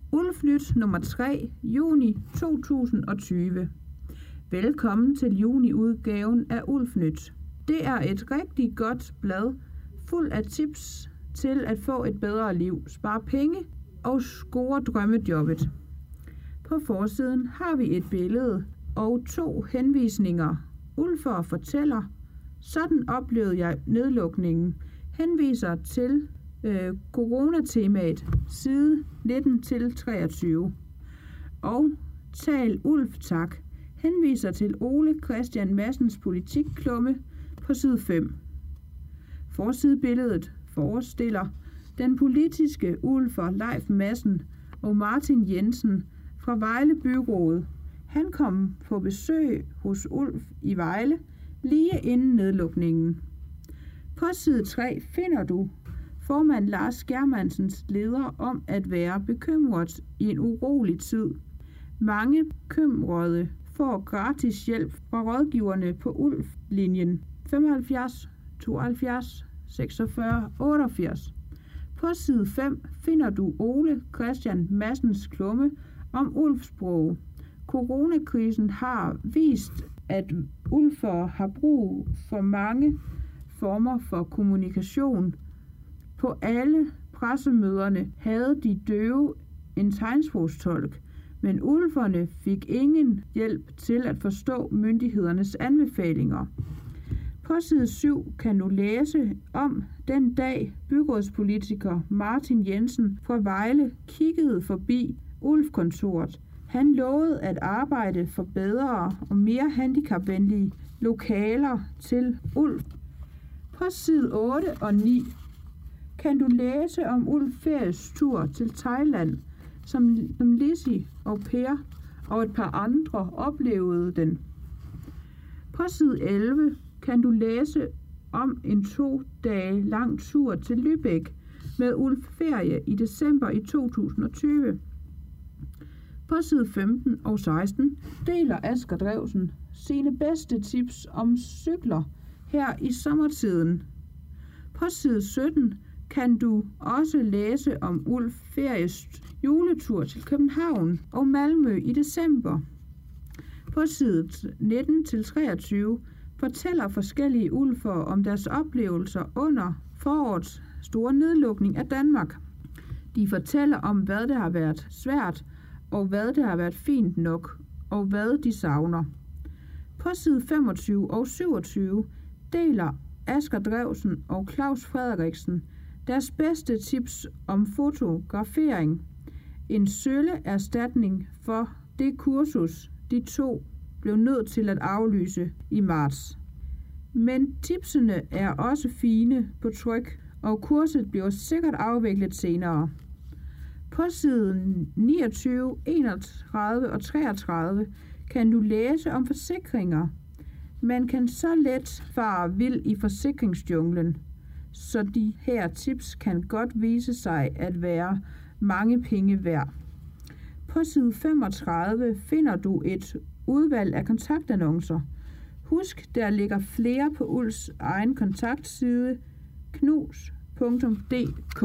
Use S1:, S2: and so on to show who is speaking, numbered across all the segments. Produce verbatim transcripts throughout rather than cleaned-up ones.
S1: Ulfnyt nummer tre, juni to tusind og tyve. Velkommen til juni-udgaven af Ulfnyt. Det er et rigtig godt blad, fuld af tips til at få et bedre liv, spare penge og score drømmejobbet. På forsiden har vi et billede og to henvisninger. Ulfer fortæller, sådan oplevede jeg nedlukningen, henviser til øh, coronatemaet, side nitten til treogtyve. Og Tal Ulf tak, henviser til Ole Christian Madsens politikklumme på side fem. Forsidebilledet forestiller den politiske Ulfer Leif Madsen og Martin Jensen fra Vejle Byråd. Han kom på besøg hos Ulf i Vejle lige inden nedlukningen. På side tre finder du formand Lars Germansens leder om at være bekymret i en urolig tid. Mange bekymrede får gratis hjælp fra rådgiverne på Ulf-linjen femoghalvfjerds tooghalvfjerds seksogfyrre otteogfirs. På side fem finder du Ole Christian Madsens klumme om Ulfsprog. Coronakrisen har vist, at ulfer har brug for mange former for kommunikation. På alle pressemøderne havde de døve en tegnsprogstolk, men ulferne fik ingen hjælp til at forstå myndighedernes anbefalinger. På side syv kan du læse om den dag byrådspolitiker Martin Jensen fra Vejle kiggede forbi Ulf-kontoret. Han lovede at arbejde for bedre og mere handicapvenlige lokaler til Ulf. På side otte og ni kan du læse om Ulf Feries tur til Thailand, som, som Lizzie og Per og et par andre oplevede den. På side elleve kan du læse om en to dage lang tur til Lübeck med Ulf Ferie i december i to tusind og tyve. På side femten og seksten deler Asger Drewsen sine bedste tips om cykler her i sommertiden. På side sytten kan du også læse om Ulf Feries juletur til København og Malmø i december. På side nitten til treogtyve fortæller forskellige ulfer om deres oplevelser under forårets store nedlukning af Danmark. De fortæller om, hvad det har været svært, og hvad det har været fint nok, og hvad de savner. På side femogtyve og syvogtyve deler Asger Drewsen og Claus Frederiksen deres bedste tips om fotografering. En sølle erstatning for det kursus, de to blev nødt til at aflyse i marts. Men tipsene er også fine på tryk, og kurset bliver sikkert afviklet senere. På siden niogtyve, enogtredive og treogtredive kan du læse om forsikringer. Man kan så let fare vild i forsikringsjunglen, så de her tips kan godt vise sig at være mange penge værd. På side femogtredive finder du et udvalg af kontaktannoncer. Husk, der ligger flere på Ulfs egen kontaktside knus punktum d k.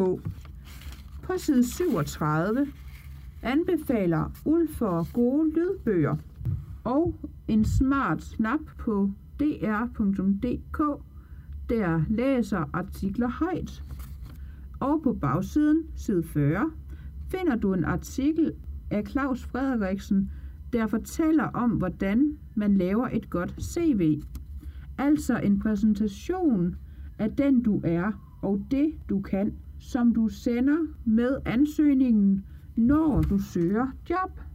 S1: På side syvogtredive anbefaler Ulfer gode lydbøger og en smart snap på d r punktum d k, der læser artikler højt. Og på bagsiden, side fyrre, finder du en artikel af Claus Frederiksen, der fortæller om, hvordan man laver et godt C V. Altså en præsentation af den du er og det du kan, som du sender med ansøgningen, når du søger job.